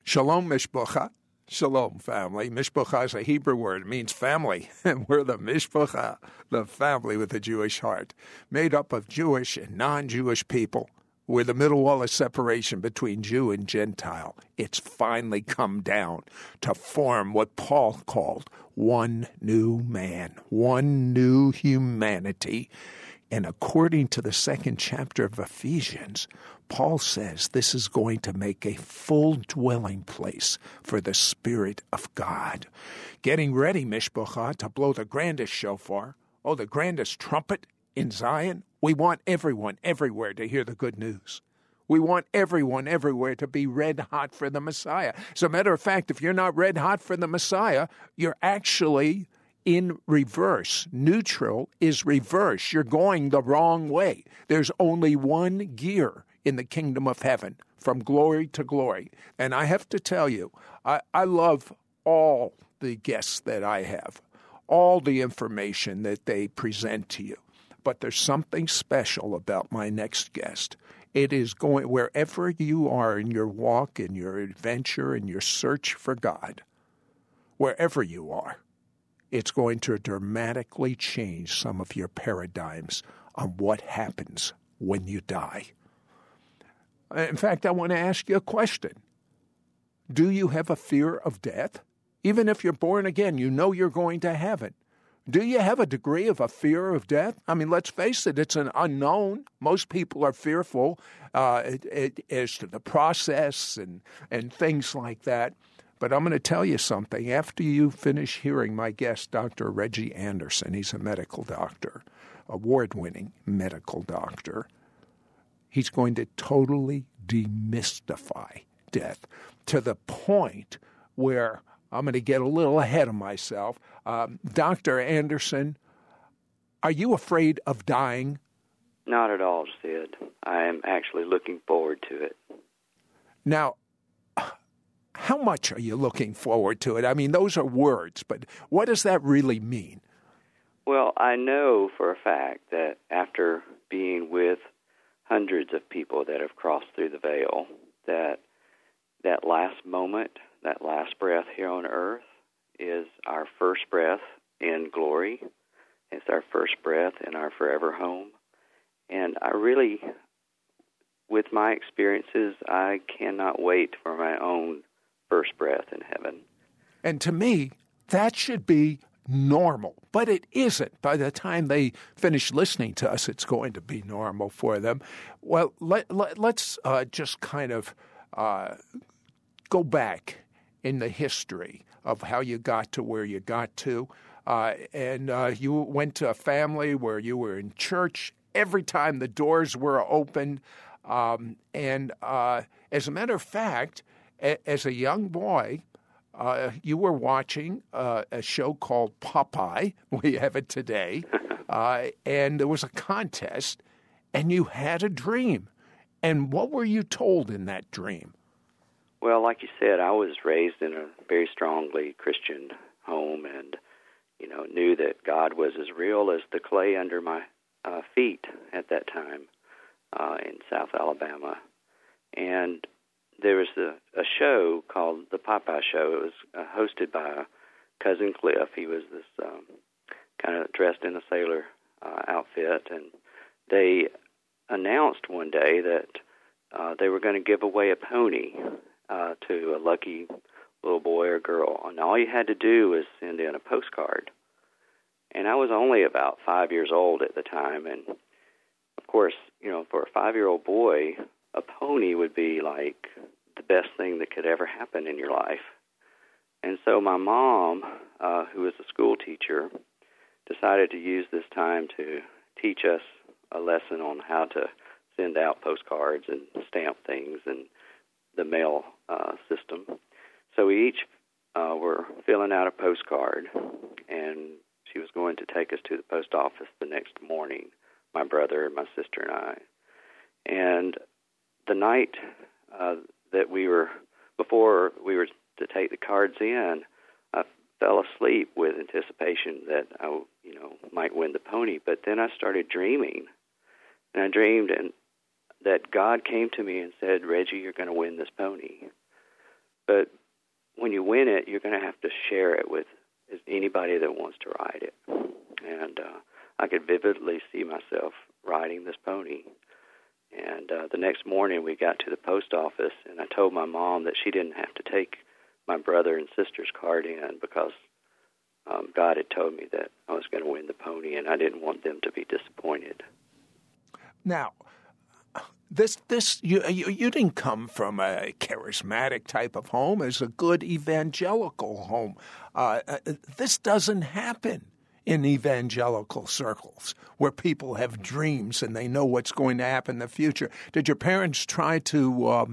Shalom, Mishpacha. Shalom, family. Mishpacha is a Hebrew word. It means family. And we're the Mishpacha, the family with a Jewish heart, made up of Jewish and non-Jewish people. We're the middle wall of separation between Jew and Gentile. It's finally come down to form what Paul called one new man, one new humanity. And according to the second chapter of Ephesians, Paul says this is going to make a full dwelling place for the Spirit of God. Getting ready, Mishpacha, to blow the grandest shofar, the grandest trumpet in Zion. We want everyone everywhere to hear the good news. We want everyone everywhere to be red hot for the Messiah. As a matter of fact, if you're not red hot for the Messiah, you're actually in reverse. Neutral is reverse. You're going the wrong way. There's only one gear in the kingdom of heaven, from glory to glory. And I have to tell you, I love all the guests that I have, all the information that they present to you. But there's something special about my next guest. It is going, wherever you are in your walk, in your adventure, in your search for God, wherever you are, it's going to dramatically change some of your paradigms on what happens when you die. In fact, I want to ask you a question. Do you have a fear of death? Even if you're born again, you know you're going to heaven. Do you have a degree of a fear of death? I mean, let's face it, it's an unknown. Most people are fearful as to the process and things like that. But I'm going to tell you something. After you finish hearing my guest, Dr. Reggie Anderson, he's a medical doctor, award-winning medical doctor. He's going to totally demystify death to the point where I'm going to get a little ahead of myself. Dr. Anderson, are you afraid of dying? Not at all, Sid. I am actually looking forward to it. Now, how much are you looking forward to it? I mean, those are words, but what does that really mean? Well, I know for a fact that after being with hundreds of people that have crossed through the veil, that last moment, that last breath here on earth is our first breath in glory. It's our first breath in our forever home. And I really, with my experiences, I cannot wait for my own first breath in heaven. And to me, that should be normal, but it isn't. By the time they finish listening to us, it's going to be normal for them. Well, let's just kind of go back in the history of how you got to where you got to. And you went to a family where you were in church every time the doors were opened. And as a matter of fact, as a young boy, you were watching a show called Popeye. We have it today. And there was a contest, and you had a dream. And what were you told in that dream? Well, like you said, I was raised in a very strongly Christian home and, knew that God was as real as the clay under my feet at that time in South Alabama. And there was a show called The Popeye Show. It was hosted by Cousin Cliff. He was this kind of dressed in a sailor outfit, and they announced one day that they were going to give away a pony to a lucky little boy or girl. And all you had to do was send in a postcard. And I was only about 5 years old at the time, and of course, for a 5-year-old boy, a pony would be like the best thing that could ever happen in your life. And so my mom, who was a school teacher, decided to use this time to teach us a lesson on how to send out postcards and stamp things and the mail system. So we each were filling out a postcard, and she was going to take us to the post office the next morning, my brother, my sister, and I. And the night before we were to take the cards in, I fell asleep with anticipation that I, might win the pony. But then I started dreaming, and I dreamed that God came to me and said, "Reggie, you're going to win this pony." But when you win it, you're going to have to share it with anybody that wants to ride it. And I could vividly see myself riding this pony. And the next morning we got to the post office, and I told my mom that she didn't have to take my brother and sister's card in because God had told me that I was going to win the pony, and I didn't want them to be disappointed. Now, you didn't come from a charismatic type of home as a good evangelical home. This doesn't happen in evangelical circles where people have dreams and they know what's going to happen in the future. Did your parents try to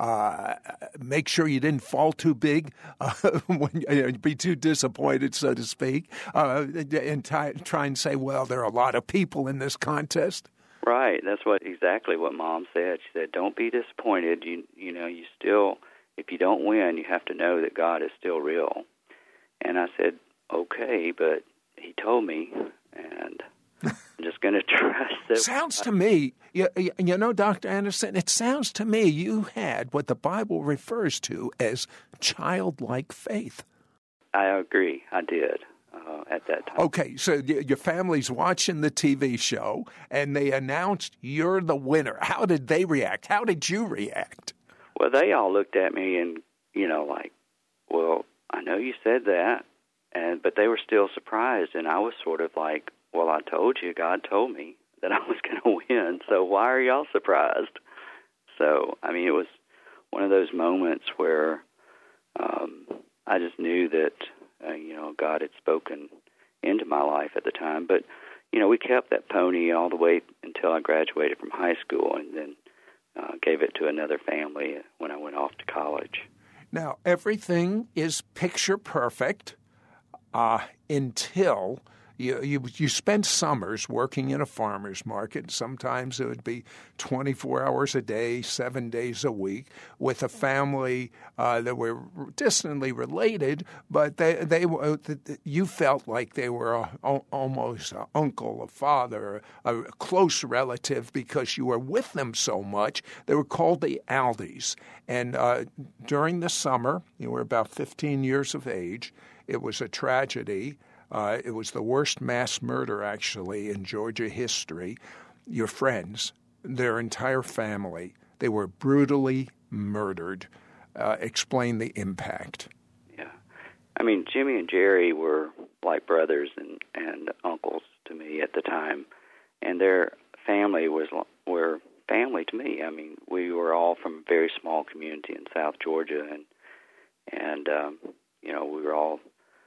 make sure you didn't fall too big, when be too disappointed, so to speak, and try and say, well, there are a lot of people in this contest? Right. That's exactly what Mom said. She said, don't be disappointed. You still, if you don't win, you have to know that God is still real. And I said, okay, but he told me, and I'm just going to trust that. Sounds to me, Dr. Anderson, it sounds to me you had what the Bible refers to as childlike faith. I agree. I did at that time. Okay, so your family's watching the TV show, and they announced you're the winner. How did they react? How did you react? Well, they all looked at me and, like, well, I know you said that. But they were still surprised, and I was sort of like, well, I told you, God told me that I was going to win, so why are y'all surprised? So, I mean, it was one of those moments where I just knew that, God had spoken into my life at the time. But, we kept that pony all the way until I graduated from high school, and then gave it to another family when I went off to college. Now, everything is picture perfect. Until you spend summers working in a farmer's market. Sometimes it would be 24 hours a day, 7 days a week, with a family that were distantly related, but you felt like they were almost an uncle, a father, a close relative because you were with them so much. They were called the Aldis. And during the summer, you were about 15 years of age. It was a tragedy. It was the worst mass murder, actually, in Georgia history. Your friends, their entire family, they were brutally murdered. Explain the impact. Yeah. I mean, Jimmy and Jerry were like brothers and uncles to me at the time, and their family were family to me. I mean, we were all from a very small community in South Georgia, and we were all,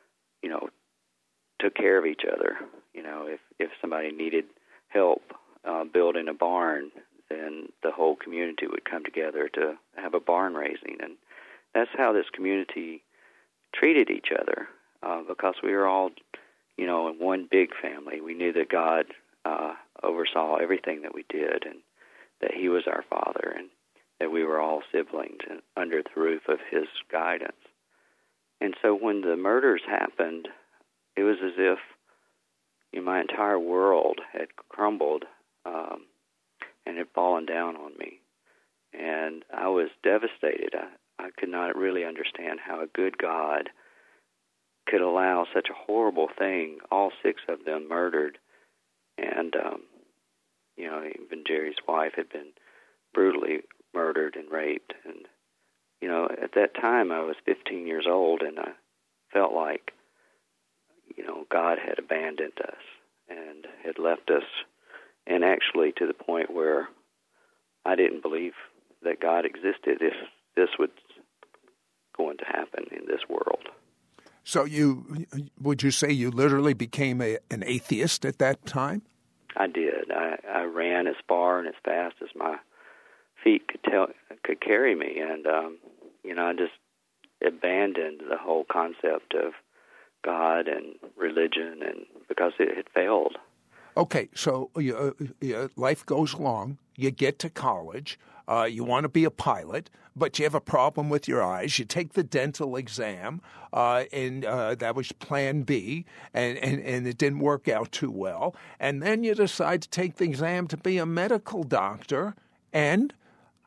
took care of each other. If somebody needed help building a barn, then the whole community would come together to have a barn raising. And that's how this community treated each other because we were all, in one big family. We knew that God oversaw everything that we did and that he was our Father and that we were all siblings and under the roof of his guidance. And so when the murders happened, it was as if my entire world had crumbled and had fallen down on me. And I was devastated. I could not really understand how a good God could allow such a horrible thing, all 6 of them murdered. And, even Jerry's wife had been brutally murdered and raped. And, at that time I was 15 years old, and I felt like, God had abandoned us and had left us, and actually to the point where I didn't believe that God existed if this was going to happen in this world. So would you say you literally became an atheist at that time? I did. I ran as far and as fast as my feet could carry me, and I just abandoned the whole concept of God and religion, and because it had failed. Okay, so life goes along. You get to college. You want to be a pilot, but you have a problem with your eyes. You take the dental exam, and that was plan B, and it didn't work out too well. And then you decide to take the exam to be a medical doctor, and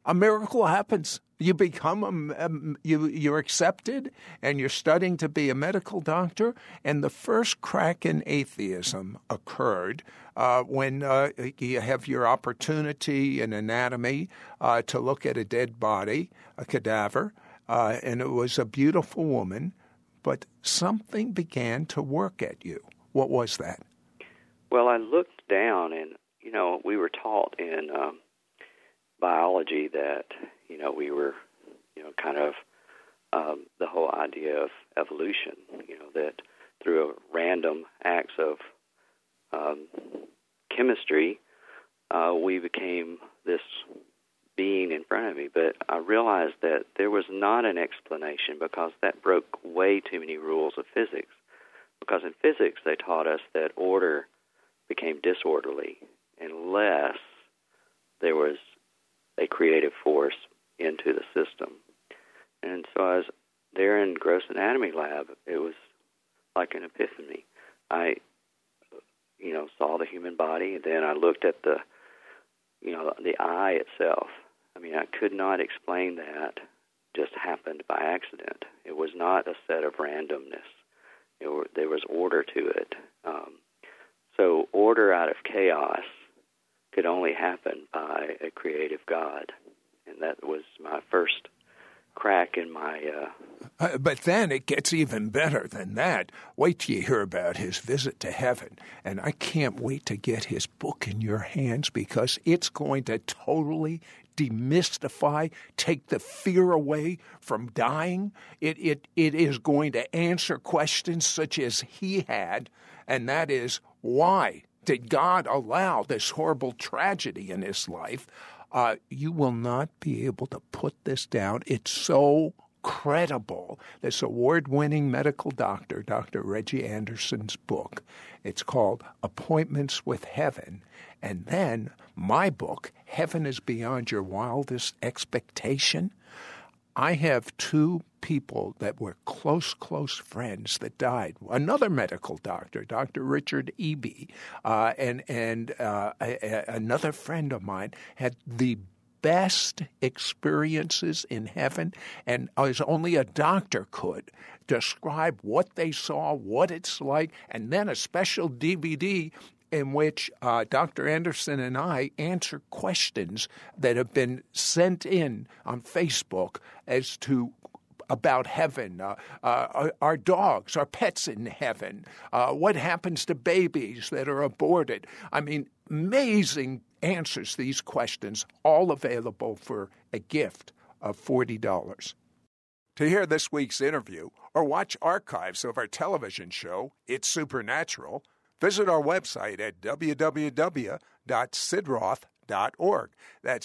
a miracle happens. You become you're accepted, and you're studying to be a medical doctor. And the first crack in atheism occurred when you have your opportunity in anatomy to look at a dead body, a cadaver, and it was a beautiful woman, but something began to work at you. What was that? Well, I looked down, and we were taught in biology that we were kind of the whole idea of evolution, that through random acts of chemistry, we became this being in front of me. But I realized that there was not an explanation, because that broke way too many rules of physics. Because in physics, they taught us that order became disorderly unless there was a creative force into the system. And so I was there in gross anatomy lab. It was like an epiphany. I, saw the human body, and then I looked at the eye itself. I mean, I could not explain that. Just happened by accident. It was not a set of randomness. There was order to it. So order out of chaos could only happen by a creative God. And that was my first crack in my... But then it gets even better than that. Wait till you hear about his visit to heaven. And I can't wait to get his book in your hands, because it's going to totally demystify, take the fear away from dying. It is going to answer questions such as he had, and that is, why did God allow this horrible tragedy in his life? You will not be able to put this down. It's so credible. This award-winning medical doctor, Dr. Reggie Anderson's book. It's called Appointments with Heaven. And then my book, Heaven is Beyond Your Wildest Expectation. I have two people that were close friends that died. Another medical doctor, Dr. Richard Eby, and another friend of mine had the best experiences in heaven, and as only a doctor could describe what they saw, what it's like, and then a special DVD in which Dr. Anderson and I answer questions that have been sent in on Facebook as to about heaven, our dogs, our pets in heaven, what happens to babies that are aborted. I mean, amazing answers to these questions, all available for a gift of $40. To hear this week's interview or watch archives of our television show, It's Supernatural, visit our website at www.sidroth.org. That's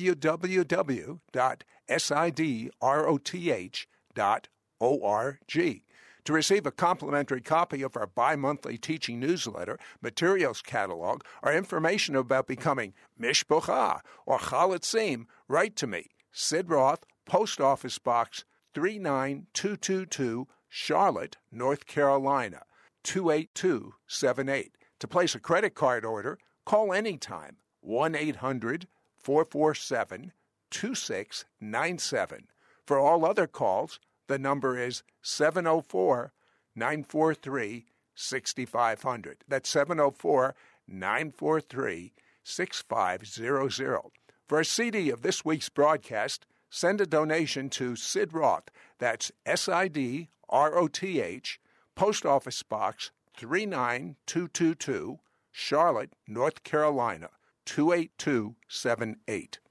www.sidroth.org. To receive a complimentary copy of our bi-monthly teaching newsletter, materials catalog, or information about becoming Mishpocha or Chalatzim, write to me, Sid Roth, Post Office Box 39222, Charlotte, North Carolina, 28278. To place a credit card order, call anytime, 1-800-447-2697. For all other calls, the number is 704-943-6500. That's 704-943-6500. For a CD of this week's broadcast, send a donation to Sid Roth. That's SIDROTH, Post Office Box 39222, Charlotte, North Carolina, 28278.